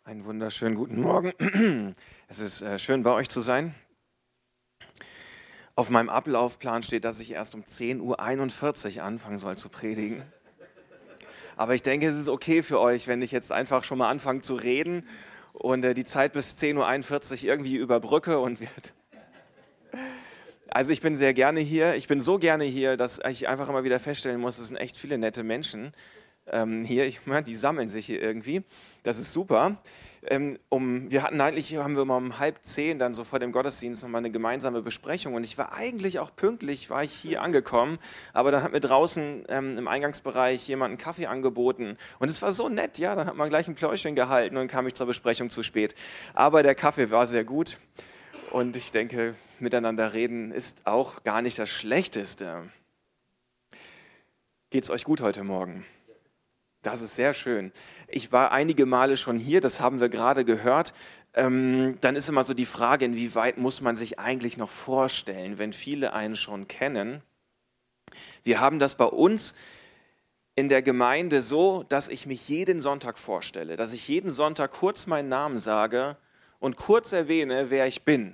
Einen wunderschönen guten Morgen. Es ist schön, bei euch zu sein. Auf meinem Ablaufplan steht, dass ich erst um 10:41 Uhr anfangen soll zu predigen. Aber ich denke, es ist okay für euch, wenn ich jetzt einfach schon mal anfange zu reden und die Zeit bis 10:41 Uhr irgendwie überbrücke und wird. Also ich bin sehr gerne hier. Ich bin so gerne hier, dass ich einfach immer wieder feststellen muss, es sind echt viele nette Menschen hier. Die sammeln sich hier irgendwie. Das ist super. Haben wir immer um 9:30 dann so vor dem Gottesdienst nochmal eine gemeinsame Besprechung und ich war eigentlich auch pünktlich, war ich hier angekommen, aber dann hat mir draußen im Eingangsbereich jemand einen Kaffee angeboten und es war so nett, ja, dann hat man gleich ein Pläuschchen gehalten und kam ich zur Besprechung zu spät. Aber der Kaffee war sehr gut und ich denke, miteinander reden ist auch gar nicht das Schlechteste. Geht's euch gut heute Morgen? Das ist sehr schön. Ich war einige Male schon hier, das haben wir gerade gehört. Dann ist immer so die Frage, inwieweit muss man sich eigentlich noch vorstellen, wenn viele einen schon kennen. Wir haben das bei uns in der Gemeinde so, dass ich mich jeden Sonntag vorstelle, dass ich jeden Sonntag kurz meinen Namen sage und kurz erwähne, wer ich bin.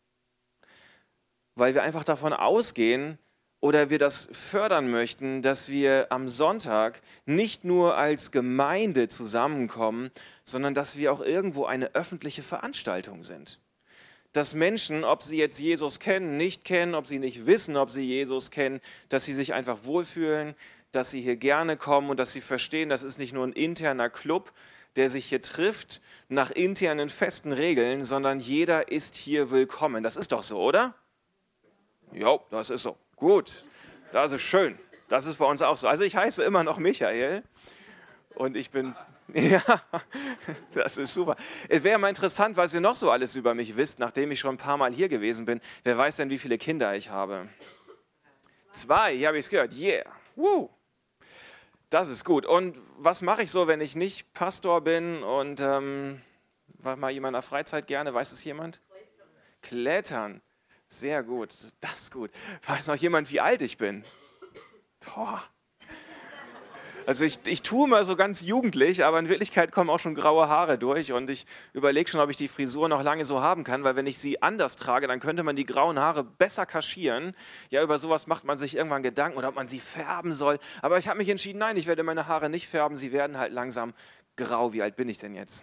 Weil wir einfach davon ausgehen, oder wir das fördern möchten, dass wir am Sonntag nicht nur als Gemeinde zusammenkommen, sondern dass wir auch irgendwo eine öffentliche Veranstaltung sind. Dass Menschen, ob sie jetzt Jesus kennen, nicht kennen, ob sie nicht wissen, ob sie Jesus kennen, dass sie sich einfach wohlfühlen, dass sie hier gerne kommen und dass sie verstehen, das ist nicht nur ein interner Club, der sich hier trifft nach internen festen Regeln, sondern jeder ist hier willkommen. Das ist doch so, oder? Jo, das ist so. Gut, das ist schön. Das ist bei uns auch so. Also ich heiße immer noch Michael und ich bin, ja, das ist super. Es wäre mal interessant, was ihr noch so alles über mich wisst, nachdem ich schon ein paar Mal hier gewesen bin. Wer weiß denn, wie viele Kinder ich habe? 2, hier habe ich es gehört. Yeah, woo. Das ist gut. Und was mache ich so, wenn ich nicht Pastor bin und war mal jemand in der Freizeit gerne? Weiß es jemand? Klettern. Sehr gut, das ist gut. Weiß noch jemand, wie alt ich bin? Boah. Also ich tue mal so ganz jugendlich, aber in Wirklichkeit kommen auch schon graue Haare durch und ich überlege schon, ob ich die Frisur noch lange so haben kann, weil wenn ich sie anders trage, dann könnte man die grauen Haare besser kaschieren. Ja, über sowas macht man sich irgendwann Gedanken oder ob man sie färben soll. Aber ich habe mich entschieden, nein, ich werde meine Haare nicht färben, sie werden halt langsam grau. Wie alt bin ich denn jetzt?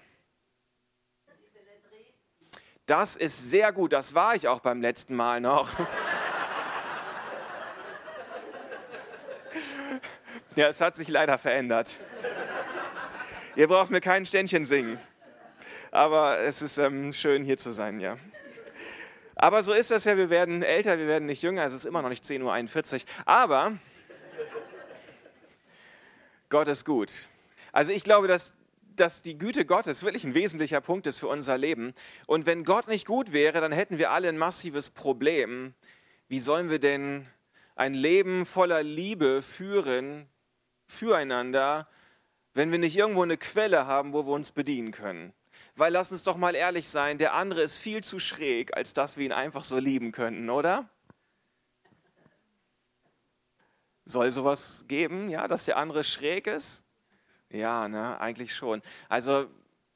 Das ist sehr gut, das war ich auch beim letzten Mal noch. Ja, es hat sich leider verändert. Ihr braucht mir kein Ständchen singen. Aber es ist schön, hier zu sein, ja. Aber so ist das ja, wir werden älter, wir werden nicht jünger, es ist immer noch nicht 10:41 Uhr. Aber Gott ist gut. Also ich glaube, dass die Güte Gottes wirklich ein wesentlicher Punkt ist für unser Leben. Und wenn Gott nicht gut wäre, dann hätten wir alle ein massives Problem. Wie sollen wir denn ein Leben voller Liebe führen, füreinander, wenn wir nicht irgendwo eine Quelle haben, wo wir uns bedienen können? Weil lass uns doch mal ehrlich sein, der andere ist viel zu schräg, als dass wir ihn einfach so lieben könnten, oder? Soll sowas geben, ja, dass der andere schräg ist? Ja, ne, eigentlich schon. Also,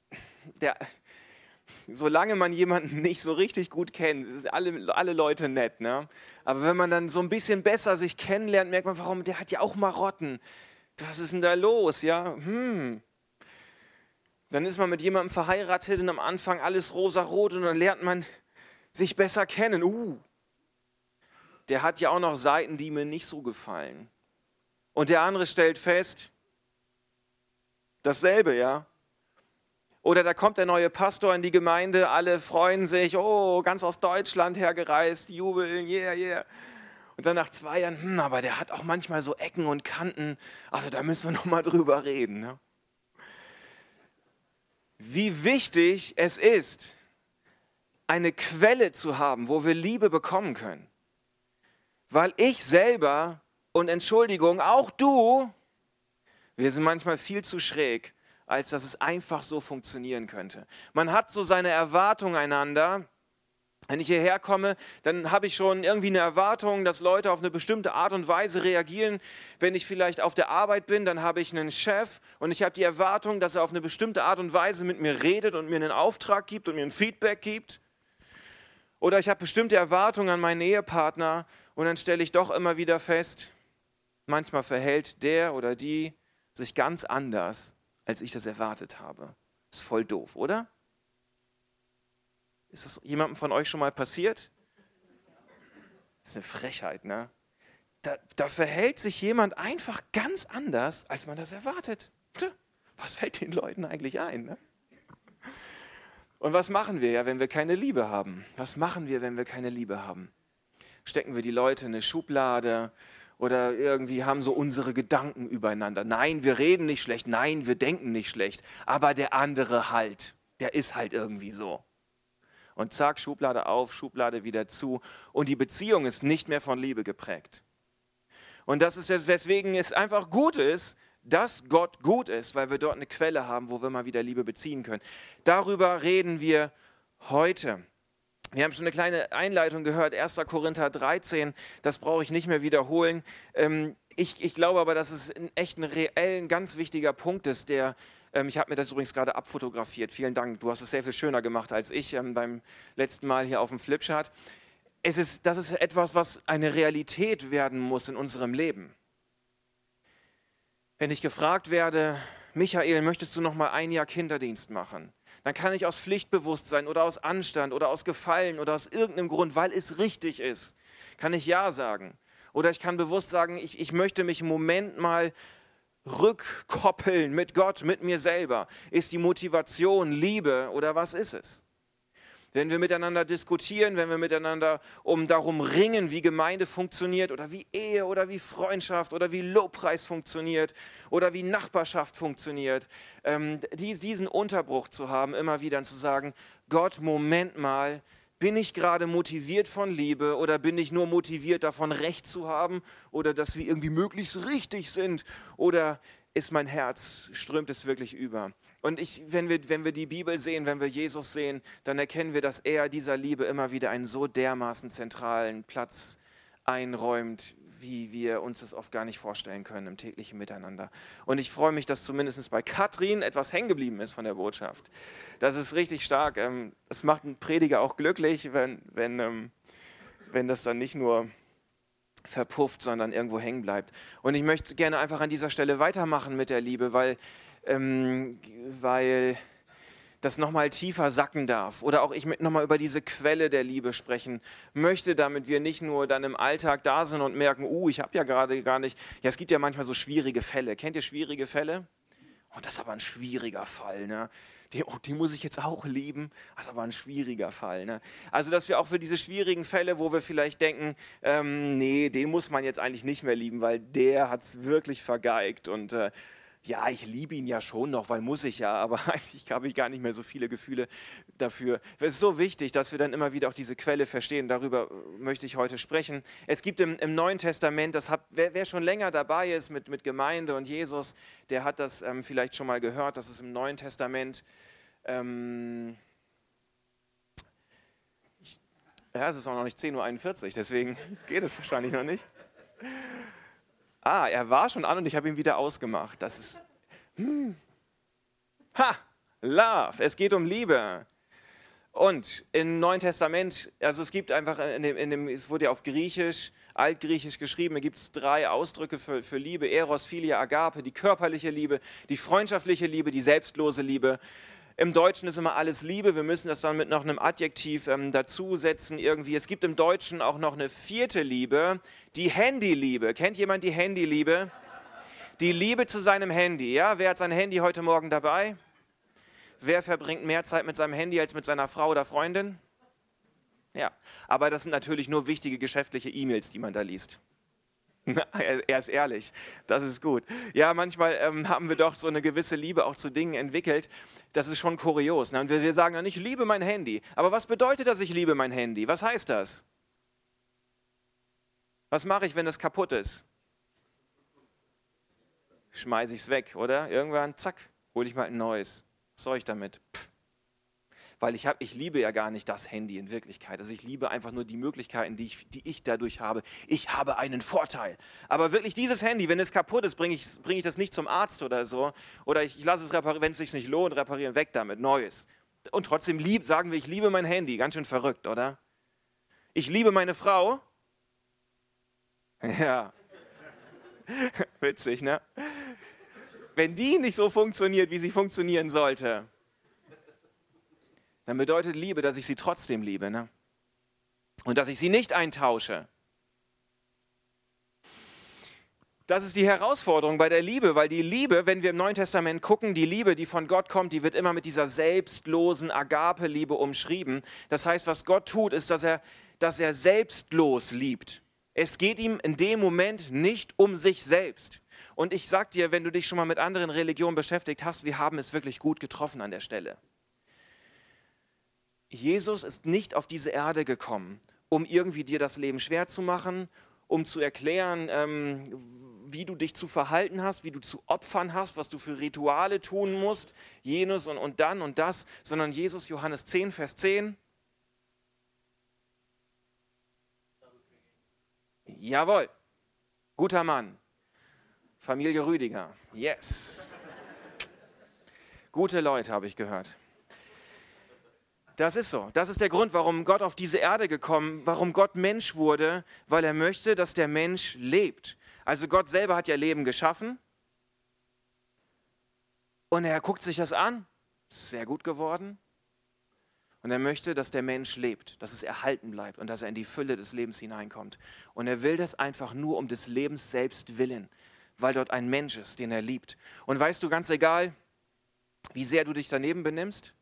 solange man jemanden nicht so richtig gut kennt, sind alle Leute nett, ne? Aber wenn man dann so ein bisschen besser sich kennenlernt, merkt man, warum, der hat ja auch Marotten. Was ist denn da los, ja? Dann ist man mit jemandem verheiratet und am Anfang alles rosarot und dann lernt man sich besser kennen. Der hat ja auch noch Seiten, die mir nicht so gefallen. Und der andere stellt fest, dasselbe, ja. Oder da kommt der neue Pastor in die Gemeinde, alle freuen sich, ganz aus Deutschland hergereist, jubeln, yeah, yeah. Und dann nach 2 Jahren, aber der hat auch manchmal so Ecken und Kanten, also da müssen wir nochmal drüber reden. Ne? Wie wichtig es ist, eine Quelle zu haben, wo wir Liebe bekommen können. Weil ich selber und Entschuldigung, auch du, wir sind manchmal viel zu schräg, als dass es einfach so funktionieren könnte. Man hat so seine Erwartungen einander, Wenn ich hierher komme, dann habe ich schon irgendwie eine Erwartung, dass Leute auf eine bestimmte Art und Weise reagieren. Wenn ich vielleicht auf der Arbeit bin, dann habe ich einen Chef und ich habe die Erwartung, dass er auf eine bestimmte Art und Weise mit mir redet und mir einen Auftrag gibt und mir ein Feedback gibt. Oder ich habe bestimmte Erwartungen an meinen Ehepartner und dann stelle ich doch immer wieder fest, manchmal verhält der oder die sich ganz anders, als ich das erwartet habe. Ist voll doof, oder? Ist das jemandem von euch schon mal passiert? Das ist eine Frechheit, ne? Da verhält sich jemand einfach ganz anders, als man das erwartet. Was fällt den Leuten eigentlich ein, ne? Und was machen wir ja, wenn wir keine Liebe haben? Was machen wir, wenn wir keine Liebe haben? Stecken wir die Leute in eine Schublade oder irgendwie haben so unsere Gedanken übereinander? Nein, wir reden nicht schlecht, nein, wir denken nicht schlecht, aber der andere halt, der ist halt irgendwie so. Und zack, Schublade auf, Schublade wieder zu. Und die Beziehung ist nicht mehr von Liebe geprägt. Und das ist jetzt, weswegen es einfach gut ist, dass Gott gut ist, weil wir dort eine Quelle haben, wo wir mal wieder Liebe beziehen können. Darüber reden wir heute. Wir haben schon eine kleine Einleitung gehört, 1. Korinther 13, das brauche ich nicht mehr wiederholen. Ich glaube aber, dass es echt ein reell, ganz wichtiger Punkt ist, ich habe mir das übrigens gerade abfotografiert, vielen Dank, du hast es sehr viel schöner gemacht als ich beim letzten Mal hier auf dem Flipchart. Das ist etwas, was eine Realität werden muss in unserem Leben. Wenn ich gefragt werde, Michael, möchtest du noch mal ein Jahr Kinderdienst machen? Dann kann ich aus Pflichtbewusstsein oder aus Anstand oder aus Gefallen oder aus irgendeinem Grund, weil es richtig ist, kann ich Ja sagen. Oder ich kann bewusst sagen, ich möchte mich im Moment mal rückkoppeln mit Gott, mit mir selber. Ist die Motivation Liebe oder was ist es? Wenn wir miteinander diskutieren, wenn wir miteinander darum ringen, wie Gemeinde funktioniert oder wie Ehe oder wie Freundschaft oder wie Lobpreis funktioniert oder wie Nachbarschaft funktioniert, diesen Unterbruch zu haben, immer wieder zu sagen, Gott, Moment mal, bin ich gerade motiviert von Liebe oder bin ich nur motiviert davon, Recht zu haben oder dass wir irgendwie möglichst richtig sind oder ist mein Herz, strömt es wirklich über? Und wenn wir die Bibel sehen, wenn wir Jesus sehen, dann erkennen wir, dass er dieser Liebe immer wieder einen so dermaßen zentralen Platz einräumt, wie wir uns das oft gar nicht vorstellen können im täglichen Miteinander. Und ich freue mich, dass zumindest bei Katrin etwas hängen geblieben ist von der Botschaft. Das ist richtig stark. Es macht einen Prediger auch glücklich, wenn das dann nicht nur verpufft, sondern irgendwo hängen bleibt. Und ich möchte gerne einfach an dieser Stelle weitermachen mit der Liebe, weil das nochmal tiefer sacken darf. Oder auch ich möchte nochmal über diese Quelle der Liebe sprechen möchte, damit wir nicht nur dann im Alltag da sind und merken, ich habe ja gerade gar nicht, ja, es gibt ja manchmal so schwierige Fälle. Kennt ihr schwierige Fälle? Oh, das ist aber ein schwieriger Fall, ne? Die muss ich jetzt auch lieben, das ist aber ein schwieriger Fall. Ne? Also, dass wir auch für diese schwierigen Fälle, wo wir vielleicht denken, nee, den muss man jetzt eigentlich nicht mehr lieben, weil der hat es wirklich vergeigt und ja, ich liebe ihn ja schon noch, weil muss ich ja, aber eigentlich habe ich gar nicht mehr so viele Gefühle dafür. Es ist so wichtig, dass wir dann immer wieder auch diese Quelle verstehen. Darüber möchte ich heute sprechen. Es gibt im Neuen Testament, wer schon länger dabei ist mit Gemeinde und Jesus, der hat das vielleicht schon mal gehört, dass es im Neuen Testament, es ist auch noch nicht 10:41 Uhr, deswegen geht es wahrscheinlich noch nicht. Er war schon an und ich habe ihn wieder ausgemacht. Das ist, Love, es geht um Liebe. Und im Neuen Testament, also es gibt einfach, es wurde ja auf Griechisch, Altgriechisch geschrieben, da gibt es 3 Ausdrücke für Liebe, Eros, Philia, Agape, die körperliche Liebe, die freundschaftliche Liebe, die selbstlose Liebe. Im Deutschen ist immer alles Liebe, wir müssen das dann mit noch einem Adjektiv dazusetzen irgendwie. Es gibt im Deutschen auch noch eine 4. Liebe, die Handyliebe. Kennt jemand die Handyliebe? Die Liebe zu seinem Handy, ja? Wer hat sein Handy heute Morgen dabei? Wer verbringt mehr Zeit mit seinem Handy als mit seiner Frau oder Freundin? Ja, aber das sind natürlich nur wichtige geschäftliche E-Mails, die man da liest. Er ist ehrlich, das ist gut. Ja, manchmal haben wir doch so eine gewisse Liebe auch zu Dingen entwickelt. Das ist schon kurios. Ne? Und wir sagen dann, ich liebe mein Handy. Aber was bedeutet das, ich liebe mein Handy? Was heißt das? Was mache ich, wenn es kaputt ist? Schmeiße ich es weg, oder? Irgendwann, zack, hole ich mal ein neues. Was soll ich damit? Pff. weil ich liebe ja gar nicht das Handy in Wirklichkeit. Also ich liebe einfach nur die Möglichkeiten, die ich dadurch habe. Ich habe einen Vorteil. Aber wirklich dieses Handy, wenn es kaputt ist, bringe ich das nicht zum Arzt oder so. Oder ich lasse es reparieren, wenn es sich nicht lohnt, reparieren, weg damit, Neues. Und trotzdem sagen wir, ich liebe mein Handy. Ganz schön verrückt, oder? Ich liebe meine Frau. Ja. Witzig, ne? Wenn die nicht so funktioniert, wie sie funktionieren sollte, dann bedeutet Liebe, dass ich sie trotzdem liebe, ne? Und dass ich sie nicht eintausche. Das ist die Herausforderung bei der Liebe, weil die Liebe, wenn wir im Neuen Testament gucken, die Liebe, die von Gott kommt, die wird immer mit dieser selbstlosen Agape-Liebe umschrieben. Das heißt, was Gott tut, ist, dass er selbstlos liebt. Es geht ihm in dem Moment nicht um sich selbst. Und ich sag dir, wenn du dich schon mal mit anderen Religionen beschäftigt hast, wir haben es wirklich gut getroffen an der Stelle. Jesus ist nicht auf diese Erde gekommen, um irgendwie dir das Leben schwer zu machen, um zu erklären, wie du dich zu verhalten hast, wie du zu opfern hast, was du für Rituale tun musst, jenes und dann und das, sondern Jesus, Johannes 10, Vers 10. Jawohl, guter Mann. Familie Rüdiger, yes. Gute Leute, habe ich gehört. Das ist so. Das ist der Grund, warum Gott auf diese Erde gekommen, warum Gott Mensch wurde, weil er möchte, dass der Mensch lebt. Also Gott selber hat ja Leben geschaffen und er guckt sich das an, ist sehr gut geworden. Und er möchte, dass der Mensch lebt, dass es erhalten bleibt und dass er in die Fülle des Lebens hineinkommt. Und er will das einfach nur um des Lebens selbst willen, weil dort ein Mensch ist, den er liebt. Und weißt du, ganz egal, wie sehr du dich daneben benimmst,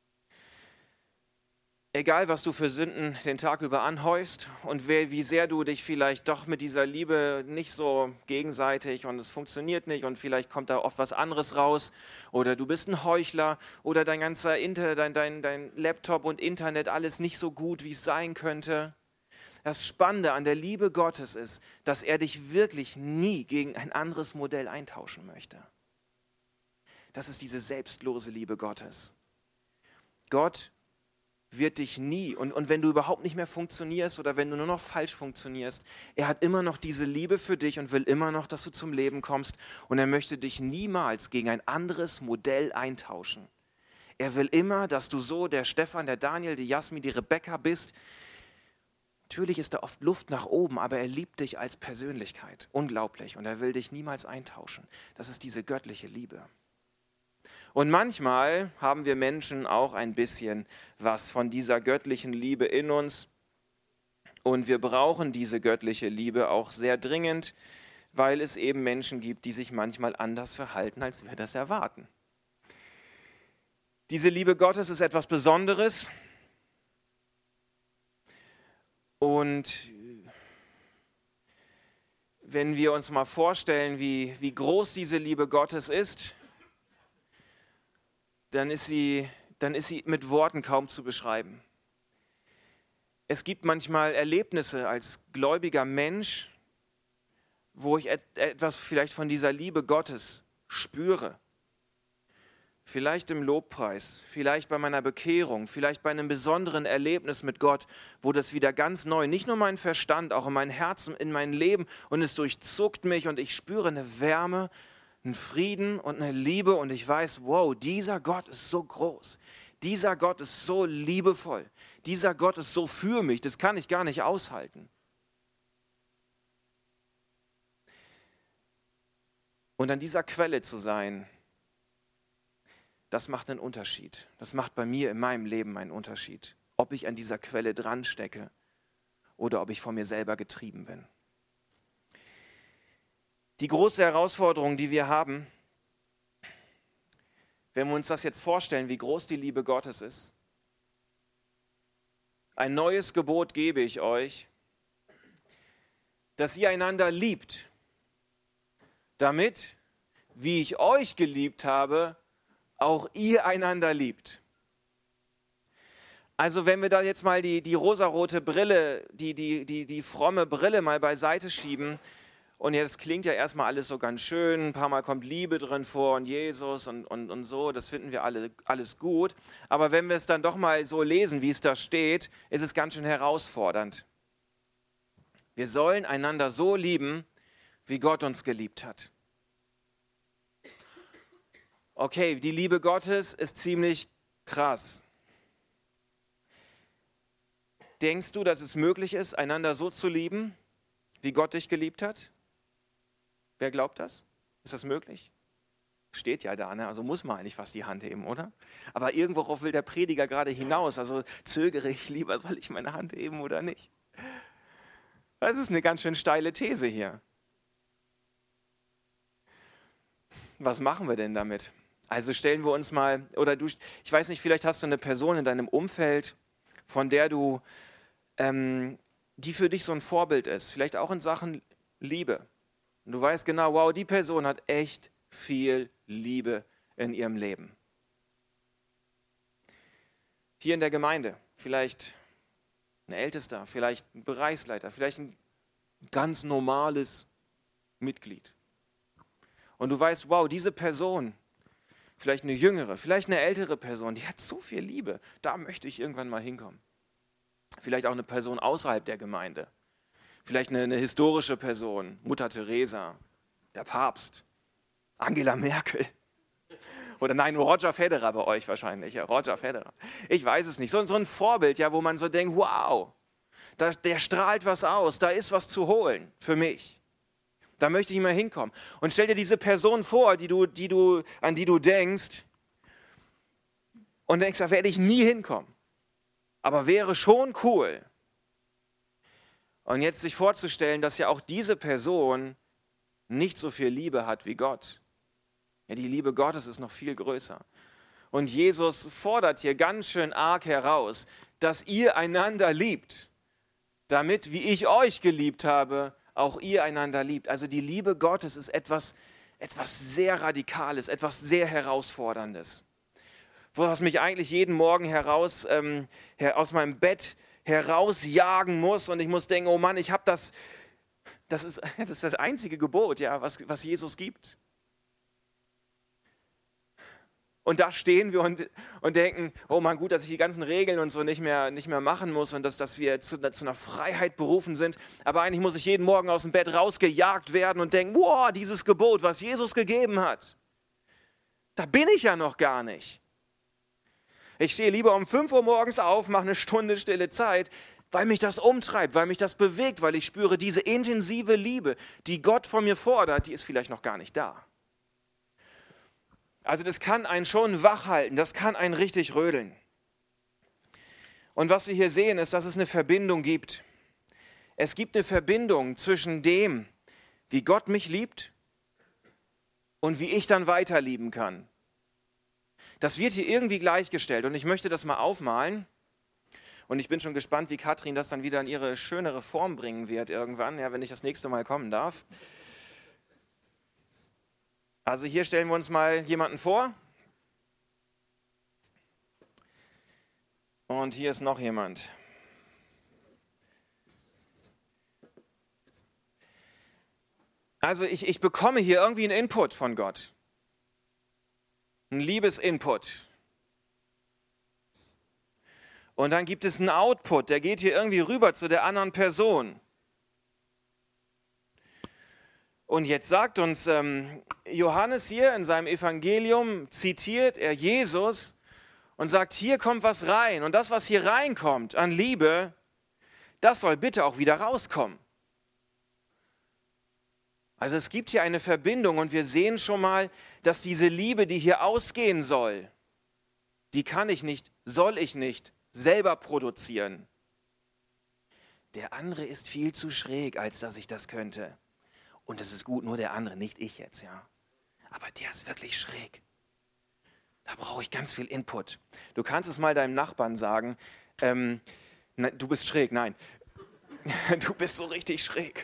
egal was du für Sünden den Tag über anhäufst und wie sehr du dich vielleicht doch mit dieser Liebe nicht so gegenseitig und es funktioniert nicht und vielleicht kommt da oft was anderes raus oder du bist ein Heuchler oder dein ganzer dein Laptop und Internet alles nicht so gut, wie es sein könnte. Das Spannende an der Liebe Gottes ist, dass er dich wirklich nie gegen ein anderes Modell eintauschen möchte. Das ist diese selbstlose Liebe Gottes. Gott wird dich nie, und wenn du überhaupt nicht mehr funktionierst oder wenn du nur noch falsch funktionierst, er hat immer noch diese Liebe für dich und will immer noch, dass du zum Leben kommst und er möchte dich niemals gegen ein anderes Modell eintauschen. Er will immer, dass du so der Stefan, der Daniel, die Jasmin, die Rebecca bist. Natürlich ist da oft Luft nach oben, aber er liebt dich als Persönlichkeit. Unglaublich. Und er will dich niemals eintauschen. Das ist diese göttliche Liebe. Und manchmal haben wir Menschen auch ein bisschen was von dieser göttlichen Liebe in uns. Und wir brauchen diese göttliche Liebe auch sehr dringend, weil es eben Menschen gibt, die sich manchmal anders verhalten, als wir das erwarten. Diese Liebe Gottes ist etwas Besonderes. Und wenn wir uns mal vorstellen, wie groß diese Liebe Gottes ist, dann ist sie mit Worten kaum zu beschreiben. Es gibt manchmal Erlebnisse als gläubiger Mensch, wo ich etwas vielleicht von dieser Liebe Gottes spüre. Vielleicht im Lobpreis, vielleicht bei meiner Bekehrung, vielleicht bei einem besonderen Erlebnis mit Gott, wo das wieder ganz neu, nicht nur mein Verstand, auch in mein Herz, in mein Leben und es durchzuckt mich und ich spüre eine Wärme, einen Frieden und eine Liebe und ich weiß, wow, dieser Gott ist so groß, dieser Gott ist so liebevoll, dieser Gott ist so für mich, das kann ich gar nicht aushalten. Und an dieser Quelle zu sein, das macht einen Unterschied. Das macht bei mir in meinem Leben einen Unterschied. Ob ich an dieser Quelle dran stecke oder ob ich von mir selber getrieben bin. Die große Herausforderung, die wir haben, wenn wir uns das jetzt vorstellen, wie groß die Liebe Gottes ist. Ein neues Gebot gebe ich euch, dass ihr einander liebt, damit, wie ich euch geliebt habe, auch ihr einander liebt. Also wenn wir da jetzt mal die rosarote Brille, die fromme Brille mal beiseite schieben Und jetzt klingt ja erstmal alles so ganz schön, ein paar Mal kommt Liebe drin vor und Jesus und so, das finden wir alle alles gut. Aber wenn wir es dann doch mal so lesen, wie es da steht, ist es ganz schön herausfordernd. Wir sollen einander so lieben, wie Gott uns geliebt hat. Okay, die Liebe Gottes ist ziemlich krass. Denkst du, dass es möglich ist, einander so zu lieben, wie Gott dich geliebt hat? Wer glaubt das? Ist das möglich? Steht ja da, ne? Also muss man eigentlich fast die Hand heben, oder? Aber irgendworauf will der Prediger gerade hinaus. Also zögere ich lieber, soll ich meine Hand heben oder nicht? Das ist eine ganz schön steile These hier. Was machen wir denn damit? Also stellen wir uns mal, ich weiß nicht, vielleicht hast du eine Person in deinem Umfeld, von der die für dich so ein Vorbild ist, vielleicht auch in Sachen Liebe. Und du weißt genau, wow, die Person hat echt viel Liebe in ihrem Leben. Hier in der Gemeinde, vielleicht ein Ältester, vielleicht ein Bereichsleiter, vielleicht ein ganz normales Mitglied. Und du weißt, wow, diese Person, vielleicht eine jüngere, vielleicht eine ältere Person, die hat so viel Liebe, da möchte ich irgendwann mal hinkommen. Vielleicht auch eine Person außerhalb der Gemeinde. Vielleicht eine historische Person, Mutter Teresa, der Papst, Angela Merkel. Oder nein, nur Roger Federer bei euch wahrscheinlich. Ja, Roger Federer. Ich weiß es nicht. So ein Vorbild, ja, wo man so denkt, wow, der strahlt was aus, da ist was zu holen für mich. Da möchte ich mal hinkommen. Und stell dir diese Person vor, an die du denkst und denkst, da werde ich nie hinkommen. Aber wäre schon cool. Und jetzt sich vorzustellen, dass ja auch diese Person nicht so viel Liebe hat wie Gott. Ja, die Liebe Gottes ist noch viel größer. Und Jesus fordert hier ganz schön arg heraus, dass ihr einander liebt, damit, wie ich euch geliebt habe, auch ihr einander liebt. Also die Liebe Gottes ist etwas sehr Radikales, etwas sehr Herausforderndes. Was mich eigentlich jeden Morgen aus meinem Bett herausjagen muss und ich muss denken, oh Mann, ich habe das ist das einzige Gebot, ja, was Jesus gibt. Und da stehen wir und denken, oh Mann, gut, dass ich die ganzen Regeln und so nicht mehr machen muss und dass wir zu einer Freiheit berufen sind. Aber eigentlich muss ich jeden Morgen aus dem Bett rausgejagt werden und denken, wow, dieses Gebot, was Jesus gegeben hat, da bin ich ja noch gar nicht. Ich stehe lieber um 5 Uhr morgens auf, mache eine Stunde stille Zeit, weil mich das umtreibt, weil mich das bewegt, weil ich spüre, diese intensive Liebe, die Gott von mir fordert, die ist vielleicht noch gar nicht da. Also das kann einen schon wach halten, das kann einen richtig rödeln. Und was wir hier sehen, ist, dass es eine Verbindung gibt. Es gibt eine Verbindung zwischen dem, wie Gott mich liebt und wie ich dann weiter lieben kann. Das wird hier irgendwie gleichgestellt und ich möchte das mal aufmalen. Und ich bin schon gespannt, wie Katrin das dann wieder in ihre schönere Form bringen wird irgendwann, ja, wenn ich das nächste Mal kommen darf. Also hier stellen wir uns mal jemanden vor. Und hier ist noch jemand. Also ich bekomme hier irgendwie einen Input von Gott. Ein Liebesinput. Und dann gibt es einen Output, der geht hier irgendwie rüber zu der anderen Person. Und jetzt sagt uns Johannes hier in seinem Evangelium, zitiert er Jesus und sagt, hier kommt was rein. Und das, was hier reinkommt an Liebe, das soll bitte auch wieder rauskommen. Also es gibt hier eine Verbindung und wir sehen schon mal, dass diese Liebe, die hier ausgehen soll, die kann ich nicht, soll ich nicht selber produzieren. Der andere ist viel zu schräg, als dass ich das könnte. Und es ist gut, nur der andere, nicht ich jetzt, ja. Aber der ist wirklich schräg. Da brauche ich ganz viel Input. Du kannst es mal deinem Nachbarn sagen, du bist schräg, nein. Du bist so richtig schräg.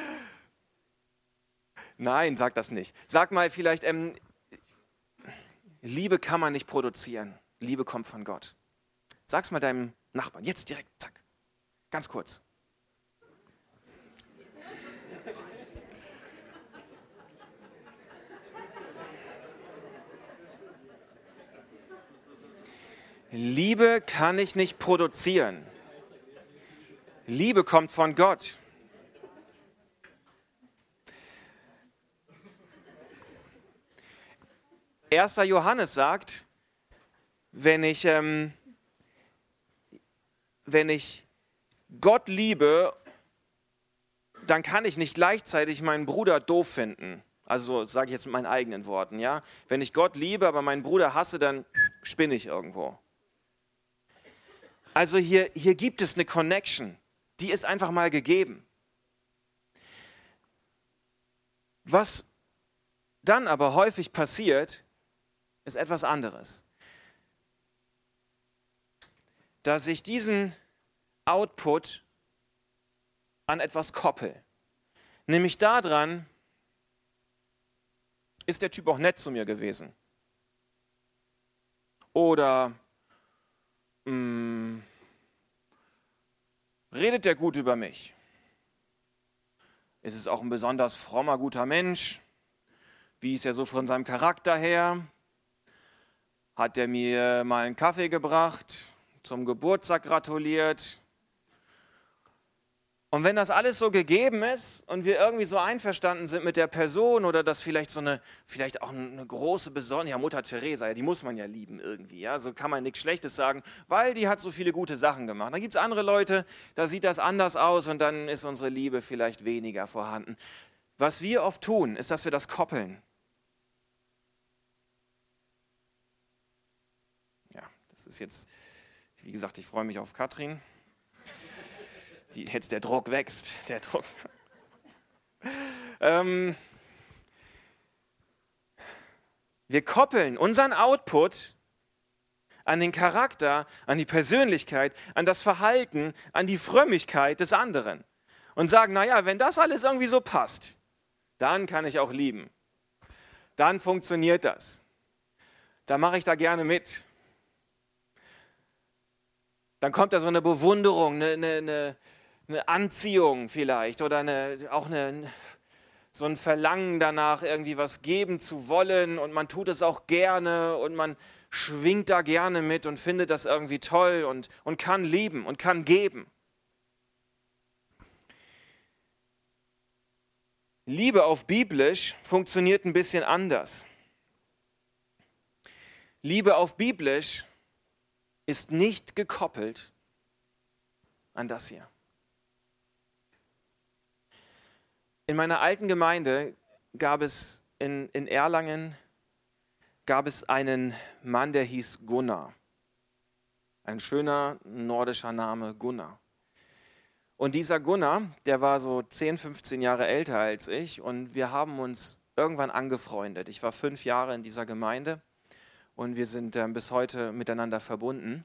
Nein, sag das nicht. Sag mal vielleicht, Liebe kann man nicht produzieren. Liebe kommt von Gott. Sag's mal deinem Nachbarn, jetzt direkt, zack. Ganz kurz. Liebe kann ich nicht produzieren. Liebe kommt von Gott. Erster Johannes sagt, wenn ich Gott liebe, dann kann ich nicht gleichzeitig meinen Bruder doof finden. Also sage ich jetzt mit meinen eigenen Worten, ja. Wenn ich Gott liebe, aber meinen Bruder hasse, dann spinne ich irgendwo. Also hier gibt es eine Connection, die ist einfach mal gegeben. Was dann aber häufig passiert, ist etwas anderes. Dass ich diesen Output an etwas koppel. Nämlich daran, ist der Typ auch nett zu mir gewesen? Oder redet der gut über mich? Ist es auch ein besonders frommer, guter Mensch? Wie ist er so von seinem Charakter her? Hat er mir mal einen Kaffee gebracht, zum Geburtstag gratuliert? Und wenn das alles so gegeben ist und wir irgendwie so einverstanden sind mit der Person oder dass vielleicht auch eine große Besonderheit, ja, Mutter Teresa, ja, die muss man ja lieben irgendwie, ja, so kann man nichts Schlechtes sagen, weil die hat so viele gute Sachen gemacht. Dann gibt es andere Leute, da sieht das anders aus und dann ist unsere Liebe vielleicht weniger vorhanden. Was wir oft tun, ist, dass wir das koppeln. Ja, das ist jetzt, wie gesagt, ich freue mich auf Katrin. Jetzt der Druck wächst. Der Druck. Wir koppeln unseren Output an den Charakter, an die Persönlichkeit, an das Verhalten, an die Frömmigkeit des anderen und sagen, naja, wenn das alles irgendwie so passt, dann kann ich auch lieben. Dann funktioniert das. Dann mache ich da gerne mit. Dann kommt da so eine Bewunderung, eine Anziehung vielleicht oder so ein Verlangen danach, irgendwie was geben zu wollen und man tut es auch gerne und man schwingt da gerne mit und findet das irgendwie toll und kann lieben und kann geben. Liebe auf Biblisch funktioniert ein bisschen anders. Liebe auf Biblisch ist nicht gekoppelt an das hier. In meiner alten Gemeinde gab es in Erlangen einen Mann, der hieß Gunnar. Ein schöner nordischer Name, Gunnar. Und dieser Gunnar, der war so 10, 15 Jahre älter als ich und wir haben uns irgendwann angefreundet. Ich war 5 Jahre in dieser Gemeinde und wir sind bis heute miteinander verbunden.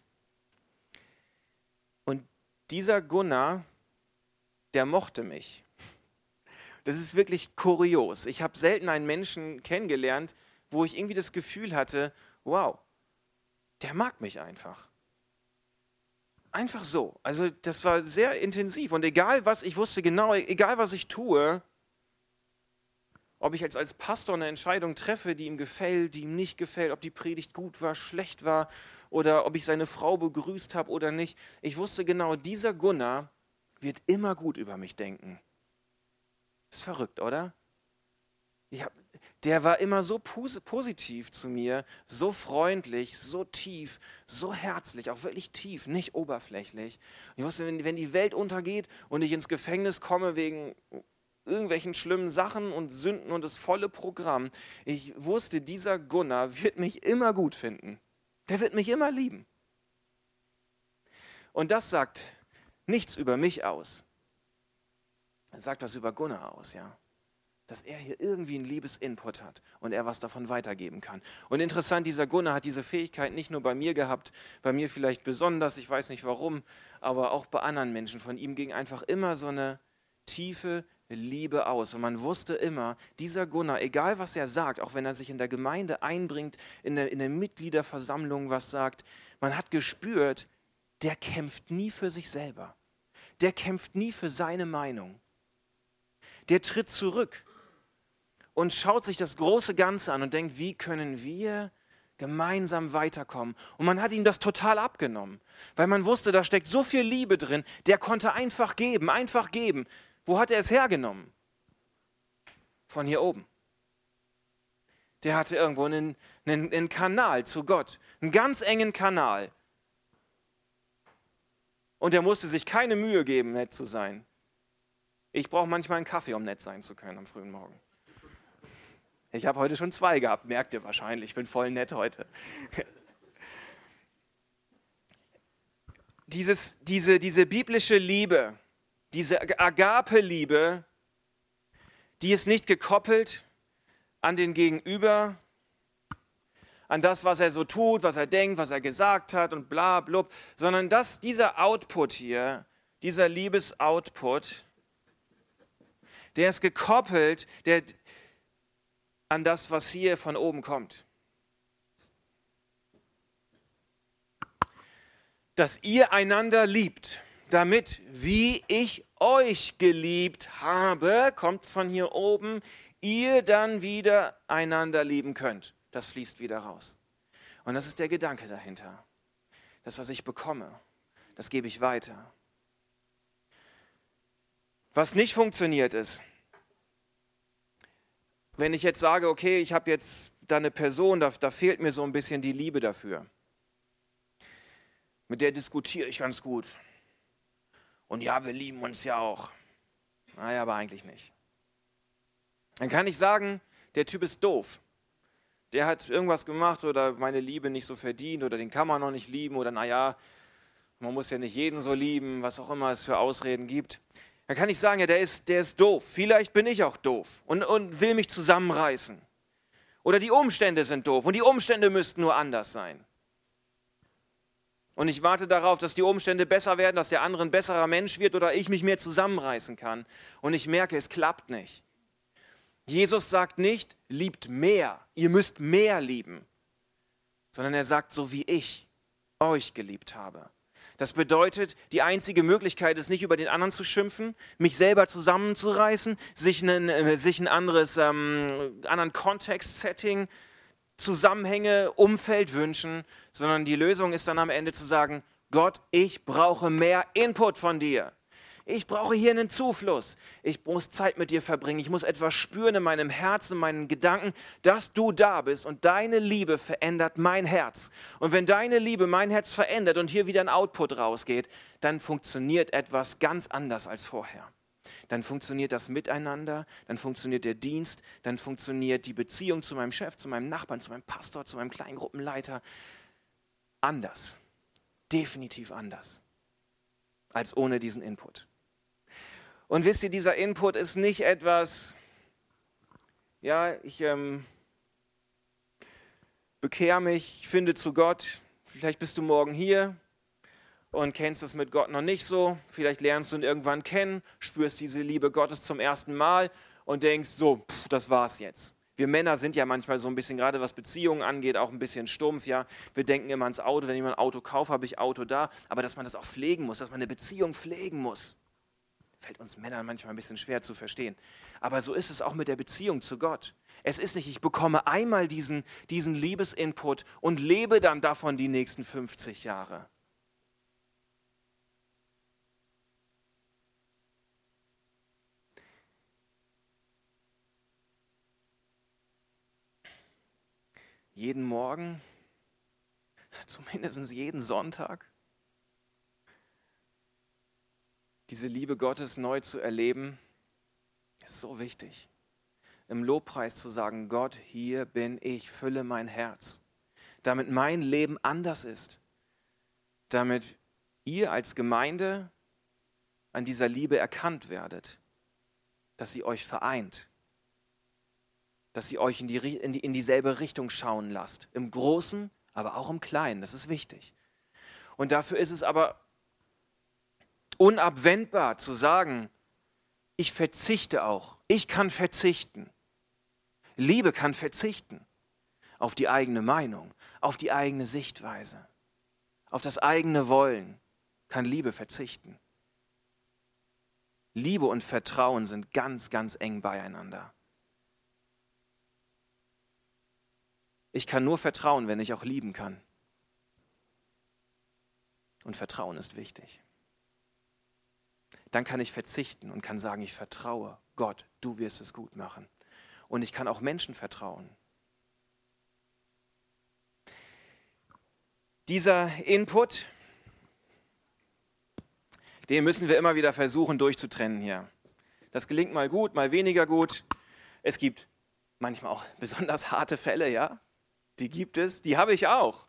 Und dieser Gunnar, der mochte mich. Das ist wirklich kurios. Ich habe selten einen Menschen kennengelernt, wo ich irgendwie das Gefühl hatte, wow, der mag mich einfach. Einfach so. Also das war sehr intensiv. Und egal was, ich wusste genau, egal was ich tue, ob ich jetzt als Pastor eine Entscheidung treffe, die ihm gefällt, die ihm nicht gefällt, ob die Predigt gut war, schlecht war oder ob ich seine Frau begrüßt habe oder nicht. Ich wusste genau, dieser Gunnar wird immer gut über mich denken. Ist verrückt, oder? Der war immer so positiv zu mir, so freundlich, so tief, so herzlich, auch wirklich tief, nicht oberflächlich. Und ich wusste, wenn die Welt untergeht und ich ins Gefängnis komme wegen irgendwelchen schlimmen Sachen und Sünden und das volle Programm, ich wusste, dieser Gunnar wird mich immer gut finden. Der wird mich immer lieben. Und das sagt nichts über mich aus. Das sagt was über Gunnar aus, ja. Dass er hier irgendwie einen Liebesinput hat und er was davon weitergeben kann. Und interessant, dieser Gunnar hat diese Fähigkeit nicht nur bei mir gehabt, bei mir vielleicht besonders, ich weiß nicht warum, aber auch bei anderen Menschen. Von ihm ging einfach immer so eine tiefe Liebe aus. Und man wusste immer, dieser Gunnar, egal was er sagt, auch wenn er sich in der Gemeinde einbringt, in der Mitgliederversammlung was sagt, man hat gespürt, der kämpft nie für sich selber. Der kämpft nie für seine Meinung. Der tritt zurück und schaut sich das große Ganze an und denkt, wie können wir Gemeinsam weiterkommen. Und man hat ihm das total abgenommen, weil man wusste, da steckt so viel Liebe drin, der konnte einfach geben, einfach geben. Wo hat er es hergenommen? Von hier oben. Der hatte irgendwo einen Kanal zu Gott, einen ganz engen Kanal. Und er musste sich keine Mühe geben, nett zu sein. Ich brauche manchmal einen Kaffee, um nett sein zu können am frühen Morgen. Ich habe heute schon 2 gehabt, merkt ihr wahrscheinlich. Ich bin voll nett heute. Diese biblische Liebe, diese Agape-Liebe, die ist nicht gekoppelt an den Gegenüber, an das, was er so tut, was er denkt, was er gesagt hat und bla blub, sondern dieser Output hier, dieser Liebesoutput, der ist gekoppelt an das, was hier von oben kommt. Dass ihr einander liebt, damit, wie ich euch geliebt habe, kommt von hier oben, ihr dann wieder einander lieben könnt. Das fließt wieder raus. Und das ist der Gedanke dahinter. Das, was ich bekomme, das gebe ich weiter. Was nicht funktioniert ist, wenn ich jetzt sage, okay, ich habe jetzt da eine Person, da fehlt mir so ein bisschen die Liebe dafür. Mit der diskutiere ich ganz gut. Und ja, wir lieben uns ja auch. Naja, aber eigentlich nicht. Dann kann ich sagen, der Typ ist doof. Der hat irgendwas gemacht oder meine Liebe nicht so verdient oder den kann man noch nicht lieben oder naja, man muss ja nicht jeden so lieben, was auch immer es für Ausreden gibt. Dann kann ich sagen, ja, der ist doof. Vielleicht bin ich auch doof und will mich zusammenreißen. Oder die Umstände sind doof und die Umstände müssten nur anders sein. Und ich warte darauf, dass die Umstände besser werden, dass der andere ein besserer Mensch wird oder ich mich mehr zusammenreißen kann. Und ich merke, es klappt nicht. Jesus sagt nicht, liebt mehr, ihr müsst mehr lieben, sondern er sagt, so wie ich euch geliebt habe. Das bedeutet, die einzige Möglichkeit ist nicht über den anderen zu schimpfen, mich selber zusammenzureißen, sich ein anderes, anderen Kontext-Setting, Zusammenhänge, Umfeld wünschen, sondern die Lösung ist dann am Ende zu sagen, Gott, ich brauche mehr Input von dir. Ich brauche hier einen Zufluss. Ich muss Zeit mit dir verbringen. Ich muss etwas spüren in meinem Herzen, in meinen Gedanken, dass du da bist und deine Liebe verändert mein Herz. Und wenn deine Liebe mein Herz verändert und hier wieder ein Output rausgeht, dann funktioniert etwas ganz anders als vorher. Dann funktioniert das Miteinander, dann funktioniert der Dienst, dann funktioniert die Beziehung zu meinem Chef, zu meinem Nachbarn, zu meinem Pastor, zu meinem Kleingruppenleiter. Anders. Definitiv anders. Als ohne diesen Input. Und wisst ihr, dieser Input ist nicht etwas, ja, ich bekehre mich, ich finde zu Gott, vielleicht bist du morgen hier und kennst es mit Gott noch nicht so, vielleicht lernst du ihn irgendwann kennen, spürst diese Liebe Gottes zum ersten Mal und denkst so, das war's jetzt. Wir Männer sind ja manchmal so ein bisschen, gerade was Beziehungen angeht, auch ein bisschen stumpf. Ja, wir denken immer ans Auto, wenn jemand ein Auto kauft, habe ich Auto da. Aber dass man das auch pflegen muss, dass man eine Beziehung pflegen muss, fällt uns Männern manchmal ein bisschen schwer zu verstehen. Aber so ist es auch mit der Beziehung zu Gott. Es ist nicht, ich bekomme einmal diesen Liebesinput und lebe dann davon die nächsten 50 Jahre. Jeden Morgen, zumindest jeden Sonntag, diese Liebe Gottes neu zu erleben, ist so wichtig. Im Lobpreis zu sagen, Gott, hier bin ich, fülle mein Herz, damit mein Leben anders ist, damit ihr als Gemeinde an dieser Liebe erkannt werdet, dass sie euch vereint, dass sie euch in dieselbe Richtung schauen lasst. Im Großen, aber auch im Kleinen. Das ist wichtig. Und dafür ist es aber unabwendbar zu sagen, ich verzichte auch. Ich kann verzichten. Liebe kann verzichten auf die eigene Meinung, auf die eigene Sichtweise, auf das eigene Wollen kann Liebe verzichten. Liebe und Vertrauen sind ganz, ganz eng beieinander. Ich kann nur vertrauen, wenn ich auch lieben kann. Und Vertrauen ist wichtig. Dann kann ich verzichten und kann sagen, ich vertraue Gott, du wirst es gut machen. Und ich kann auch Menschen vertrauen. Dieser Input, den müssen wir immer wieder versuchen durchzutrennen hier. Das gelingt mal gut, mal weniger gut. Es gibt manchmal auch besonders harte Fälle, ja. Die gibt es, die habe ich auch.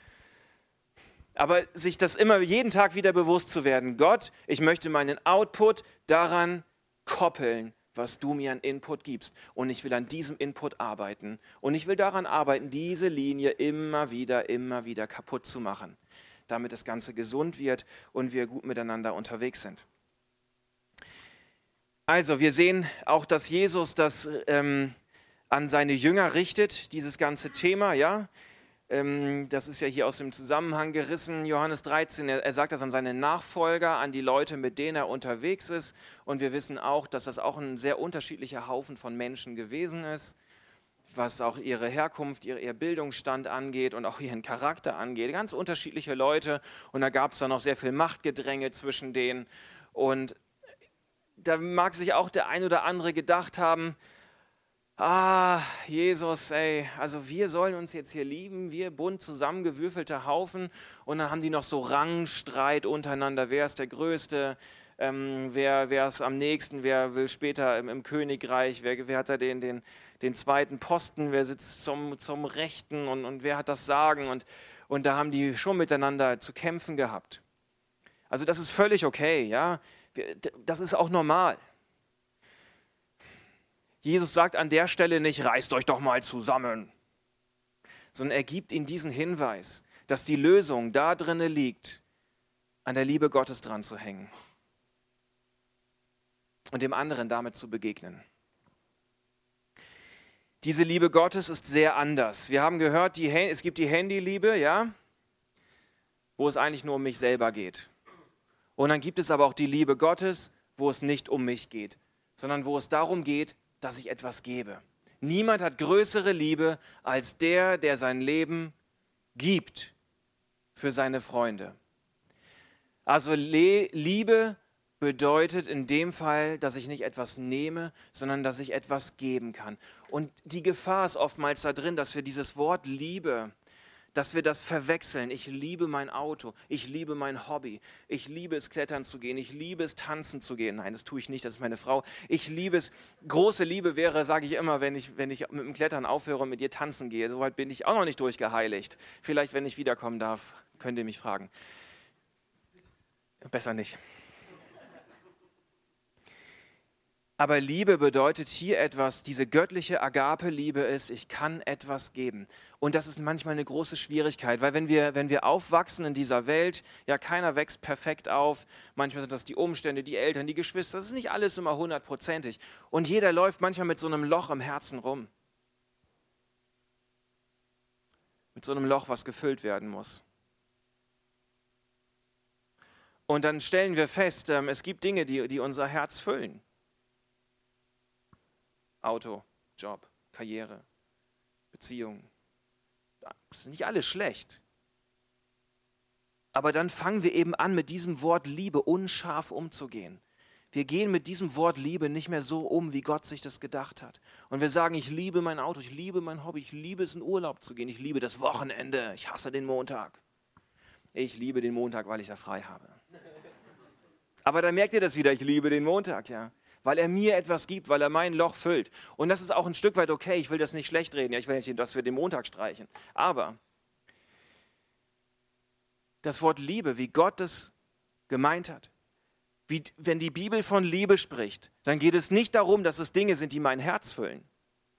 Aber sich das immer jeden Tag wieder bewusst zu werden, Gott, ich möchte meinen Output daran koppeln, was du mir an Input gibst. Und ich will an diesem Input arbeiten. Und ich will daran arbeiten, diese Linie immer wieder kaputt zu machen, damit das Ganze gesund wird und wir gut miteinander unterwegs sind. Also wir sehen auch, dass Jesus das an seine Jünger richtet, dieses ganze Thema, ja. Das ist ja hier aus dem Zusammenhang gerissen, Johannes 13, er sagt das an seine Nachfolger, an die Leute, mit denen er unterwegs ist. Und wir wissen auch, dass das auch ein sehr unterschiedlicher Haufen von Menschen gewesen ist, was auch ihre Herkunft, ihr Bildungsstand angeht und auch ihren Charakter angeht. Ganz unterschiedliche Leute und da gab es dann noch sehr viel Machtgedränge zwischen denen. Und da mag sich auch der ein oder andere gedacht haben, Jesus, also wir sollen uns jetzt hier lieben, wir bunt zusammengewürfelter Haufen und dann haben die noch so Rangstreit untereinander, wer ist der Größte, wer ist am nächsten, wer will später im Königreich, wer hat da den zweiten Posten, wer sitzt zum Rechten und wer hat das Sagen und da haben die schon miteinander zu kämpfen gehabt. Also das ist völlig okay, ja, das ist auch normal. Jesus sagt an der Stelle nicht, reißt euch doch mal zusammen, sondern er gibt ihnen diesen Hinweis, dass die Lösung da drinne liegt, an der Liebe Gottes dran zu hängen und dem anderen damit zu begegnen. Diese Liebe Gottes ist sehr anders. Wir haben gehört, es gibt die Handyliebe, ja, wo es eigentlich nur um mich selber geht. Und dann gibt es aber auch die Liebe Gottes, wo es nicht um mich geht, sondern wo es darum geht, dass ich etwas gebe. Niemand hat größere Liebe als der sein Leben gibt für seine Freunde. Also Liebe bedeutet in dem Fall, dass ich nicht etwas nehme, sondern dass ich etwas geben kann. Und die Gefahr ist oftmals da drin, dass wir dieses Wort Liebe, dass wir das verwechseln. Ich liebe mein Auto, ich liebe mein Hobby, ich liebe es, klettern zu gehen, ich liebe es, tanzen zu gehen. Nein, das tue ich nicht, das ist meine Frau. Ich liebe es. Große Liebe wäre, sage ich immer, wenn ich mit dem Klettern aufhöre und mit ihr tanzen gehe. Soweit bin ich auch noch nicht durchgeheiligt. Vielleicht, wenn ich wiederkommen darf, könnt ihr mich fragen. Besser nicht. Aber Liebe bedeutet hier etwas, diese göttliche Agape-Liebe ist, ich kann etwas geben. Und das ist manchmal eine große Schwierigkeit, weil wenn wir aufwachsen in dieser Welt, ja, keiner wächst perfekt auf. Manchmal sind das die Umstände, die Eltern, die Geschwister, das ist nicht alles immer 100%ig. Und jeder läuft manchmal mit so einem Loch im Herzen rum. Mit so einem Loch, was gefüllt werden muss. Und dann stellen wir fest, es gibt Dinge, die unser Herz füllen. Auto, Job, Karriere, Beziehungen. Das ist nicht alles schlecht. Aber dann fangen wir eben an, mit diesem Wort Liebe unscharf umzugehen. Wir gehen mit diesem Wort Liebe nicht mehr so um, wie Gott sich das gedacht hat. Und wir sagen, ich liebe mein Auto, ich liebe mein Hobby, ich liebe es, in Urlaub zu gehen, ich liebe das Wochenende, ich hasse den Montag. Ich liebe den Montag, weil ich da frei habe. Aber dann merkt ihr das wieder, ich liebe den Montag, ja. Weil er mir etwas gibt, weil er mein Loch füllt. Und das ist auch ein Stück weit okay, ich will das nicht schlecht reden, ja, ich will nicht, dass wir den Montag streichen. Aber das Wort Liebe, wie Gott es gemeint hat, wenn die Bibel von Liebe spricht, dann geht es nicht darum, dass es Dinge sind, die mein Herz füllen.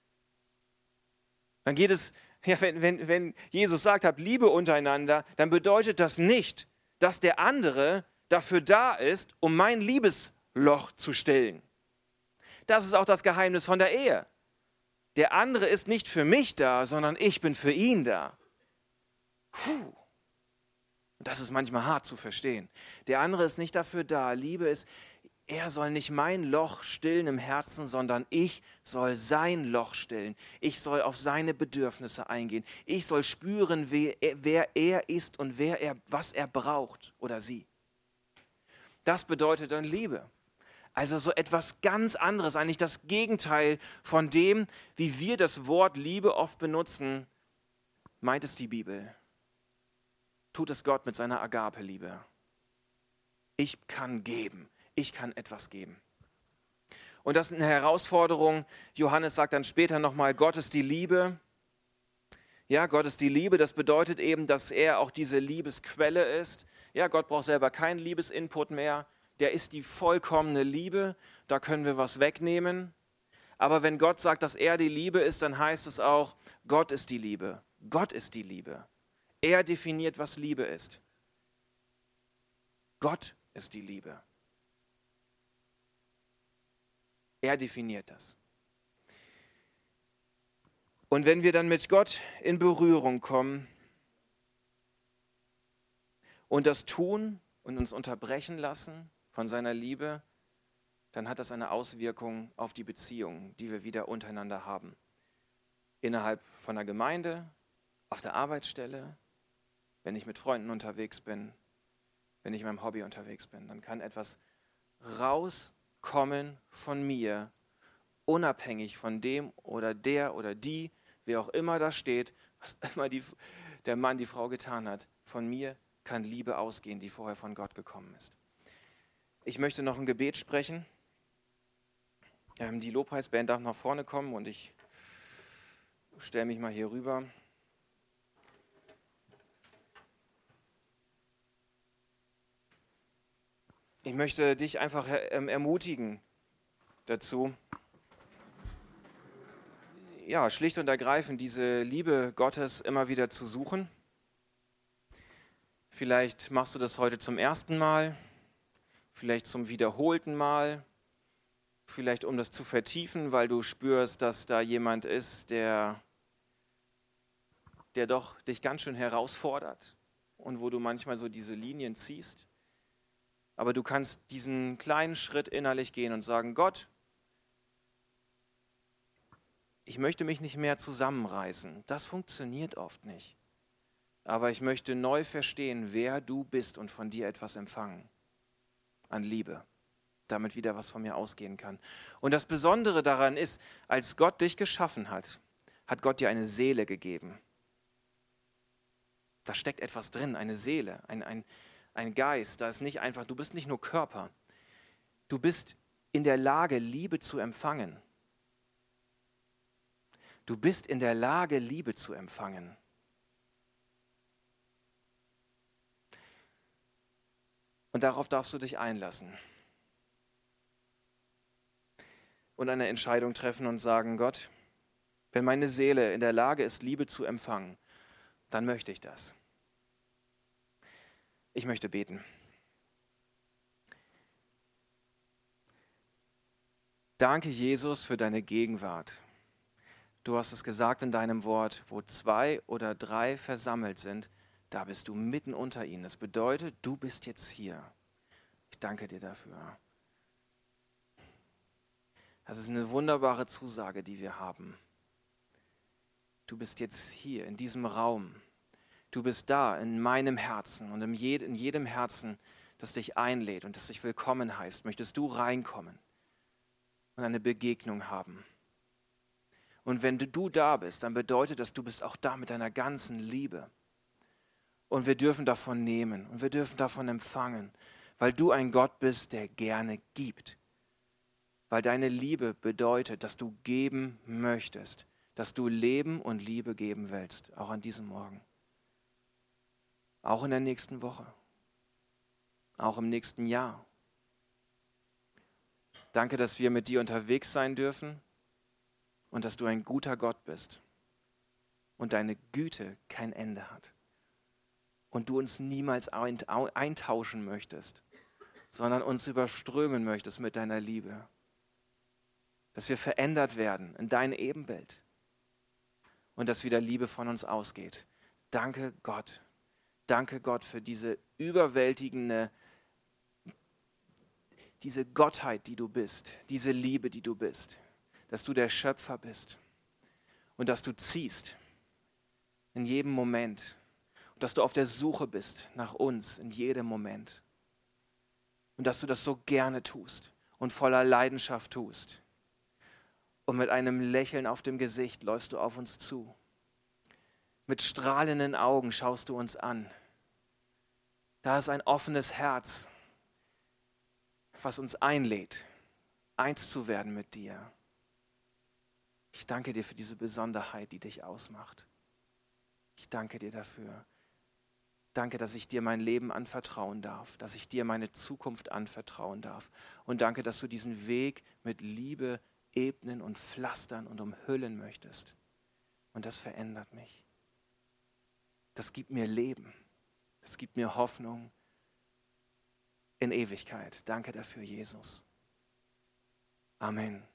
Dann geht es, ja, wenn Jesus sagt, habt Liebe untereinander, dann bedeutet das nicht, dass der andere dafür da ist, um mein Liebesloch zu stillen. Das ist auch das Geheimnis von der Ehe. Der andere ist nicht für mich da, sondern ich bin für ihn da. Und das ist manchmal hart zu verstehen. Der andere ist nicht dafür da. Liebe ist, er soll nicht mein Loch stillen im Herzen, sondern ich soll sein Loch stillen. Ich soll auf seine Bedürfnisse eingehen. Ich soll spüren, wer er ist und was er braucht oder sie. Das bedeutet dann Liebe. Also so etwas ganz anderes, eigentlich das Gegenteil von dem, wie wir das Wort Liebe oft benutzen, meint es die Bibel. Tut es Gott mit seiner Agape-Liebe. Ich kann geben. Ich kann etwas geben. Und das ist eine Herausforderung. Johannes sagt dann später nochmal, Gott ist die Liebe. Ja, Gott ist die Liebe. Das bedeutet eben, dass er auch diese Liebesquelle ist. Ja, Gott braucht selber keinen Liebesinput mehr. Der ist die vollkommene Liebe. Da können wir was wegnehmen. Aber wenn Gott sagt, dass er die Liebe ist, dann heißt es auch, Gott ist die Liebe. Gott ist die Liebe. Er definiert, was Liebe ist. Gott ist die Liebe. Er definiert das. Und wenn wir dann mit Gott in Berührung kommen und das tun und uns unterbrechen lassen von seiner Liebe, dann hat das eine Auswirkung auf die Beziehungen, die wir wieder untereinander haben. Innerhalb von der Gemeinde, auf der Arbeitsstelle, wenn ich mit Freunden unterwegs bin, wenn ich in meinem Hobby unterwegs bin, dann kann etwas rauskommen von mir, unabhängig von dem oder der oder die, wer auch immer da steht, was immer der Mann, die Frau getan hat. Von mir kann Liebe ausgehen, die vorher von Gott gekommen ist. Ich möchte noch ein Gebet sprechen. Die Lobpreisband darf nach vorne kommen und ich stelle mich mal hier rüber. Ich möchte dich einfach ermutigen dazu, ja, schlicht und ergreifend diese Liebe Gottes immer wieder zu suchen. Vielleicht machst du das heute zum ersten Mal, vielleicht zum wiederholten Mal, vielleicht um das zu vertiefen, weil du spürst, dass da jemand ist, der doch dich ganz schön herausfordert und wo du manchmal so diese Linien ziehst. Aber du kannst diesen kleinen Schritt innerlich gehen und sagen, Gott, ich möchte mich nicht mehr zusammenreißen. Das funktioniert oft nicht. Aber ich möchte neu verstehen, wer du bist und von dir etwas empfangen. An Liebe. Damit wieder was von mir ausgehen kann. Und das Besondere daran ist, als Gott dich geschaffen hat, hat Gott dir eine Seele gegeben. Da steckt etwas drin, eine Seele, ein Geist. Da ist nicht einfach, du bist nicht nur Körper. Du bist in der Lage, Liebe zu empfangen. Du bist in der Lage, Liebe zu empfangen. Und darauf darfst du dich einlassen. Und eine Entscheidung treffen und sagen, Gott, wenn meine Seele in der Lage ist, Liebe zu empfangen, dann möchte ich das. Ich möchte beten. Danke, Jesus, für deine Gegenwart. Du hast es gesagt in deinem Wort, wo 2 oder 3 versammelt sind, da bist du mitten unter ihnen. Das bedeutet, du bist jetzt hier. Ich danke dir dafür. Das ist eine wunderbare Zusage, die wir haben. Du bist jetzt hier, in diesem Raum. Du bist da, in meinem Herzen und in jedem Herzen, das dich einlädt und das dich willkommen heißt. Möchtest du reinkommen und eine Begegnung haben. Und wenn du da bist, dann bedeutet das, du bist auch da mit deiner ganzen Liebe. Und wir dürfen davon nehmen und wir dürfen davon empfangen, weil du ein Gott bist, der gerne gibt. Weil deine Liebe bedeutet, dass du geben möchtest, dass du Leben und Liebe geben willst, auch an diesem Morgen. Auch in der nächsten Woche, auch im nächsten Jahr. Danke, dass wir mit dir unterwegs sein dürfen und dass du ein guter Gott bist und deine Güte kein Ende hat. Und du uns niemals eintauschen möchtest, sondern uns überströmen möchtest mit deiner Liebe. Dass wir verändert werden in dein Ebenbild und dass wieder Liebe von uns ausgeht. Danke Gott. Danke Gott für diese überwältigende diese Gottheit, die du bist, diese Liebe, die du bist, dass du der Schöpfer bist und dass du ziehst in jedem Moment und dass du auf der Suche bist nach uns in jedem Moment und dass du das so gerne tust und voller Leidenschaft tust. Und mit einem Lächeln auf dem Gesicht läufst du auf uns zu. Mit strahlenden Augen schaust du uns an. Da ist ein offenes Herz, was uns einlädt, eins zu werden mit dir. Ich danke dir für diese Besonderheit, die dich ausmacht. Ich danke dir dafür. Danke, dass ich dir mein Leben anvertrauen darf, dass ich dir meine Zukunft anvertrauen darf. Und danke, dass du diesen Weg mit Liebe ebnen und pflastern und umhüllen möchtest. Und das verändert mich. Das gibt mir Leben. Das gibt mir Hoffnung in Ewigkeit. Danke dafür, Jesus. Amen.